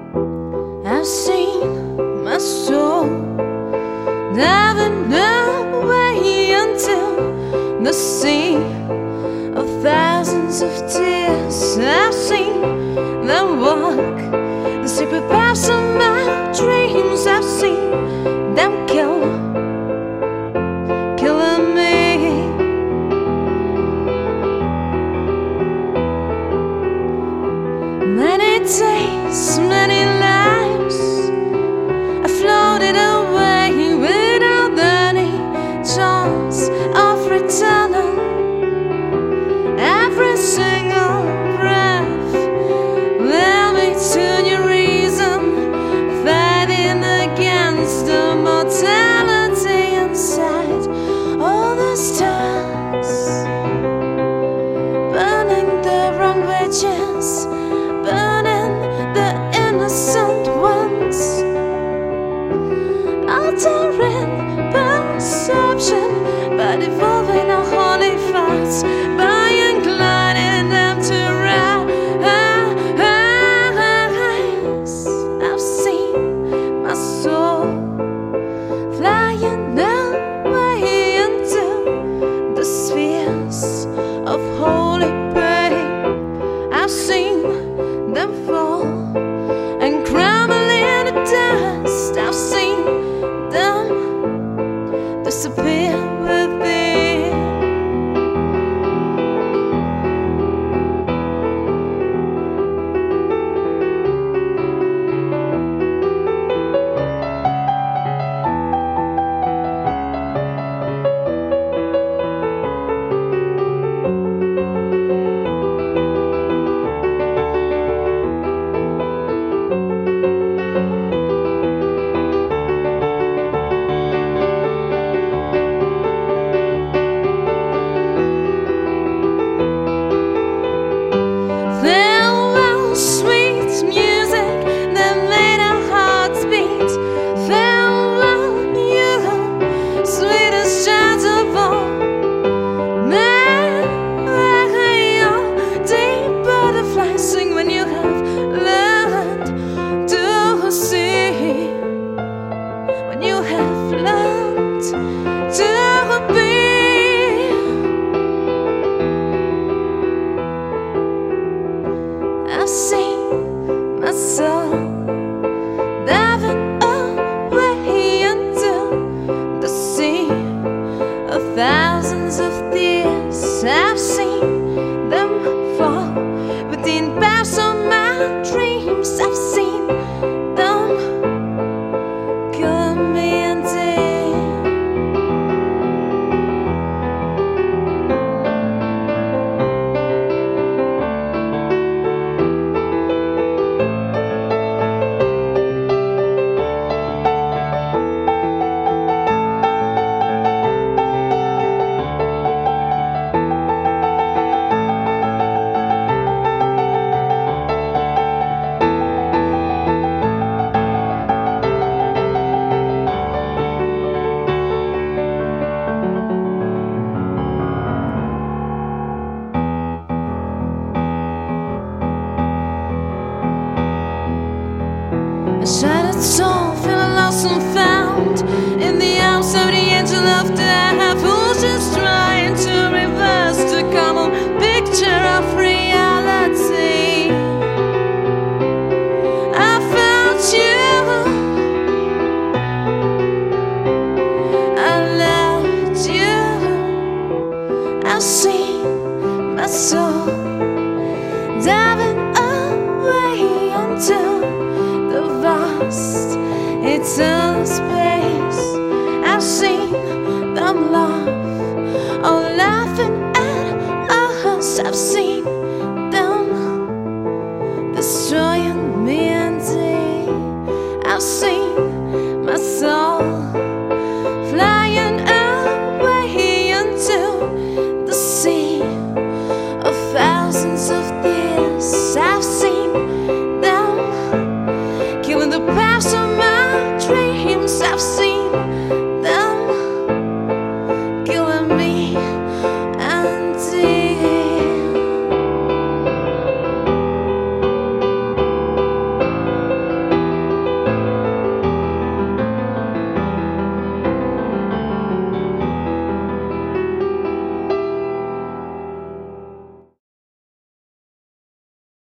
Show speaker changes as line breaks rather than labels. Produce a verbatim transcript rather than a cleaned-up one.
I've seen my soul diving away until the sea of thousands of tears. I've seen them walk the secret paths of my dreams. I've seen them kill, killing me. Many days, many lives I floated away without any chance of returning. Every single breath led me to new reason, fighting against the mortality inside. All the stars burning the wrong witches, burning the innocent ones, altering perception by devolving our holy thoughts, by inclining them to rise. I've seen my soul flying away into the spheres of holy pain. I've seen them fall and crumble in the dust. I've seen them disappear within. I've seen my soul diving away into the sea of thousands of tears. I've seen them fall within paths of my dreams. I've seen them killing me indeed. A shattered soul, feeling lost and found in the arms of the angel of death, who's just trying to reverse the common picture of reality. I found you, I loved you. I've seen my soul diving away until the vast eternal space. I've seen them long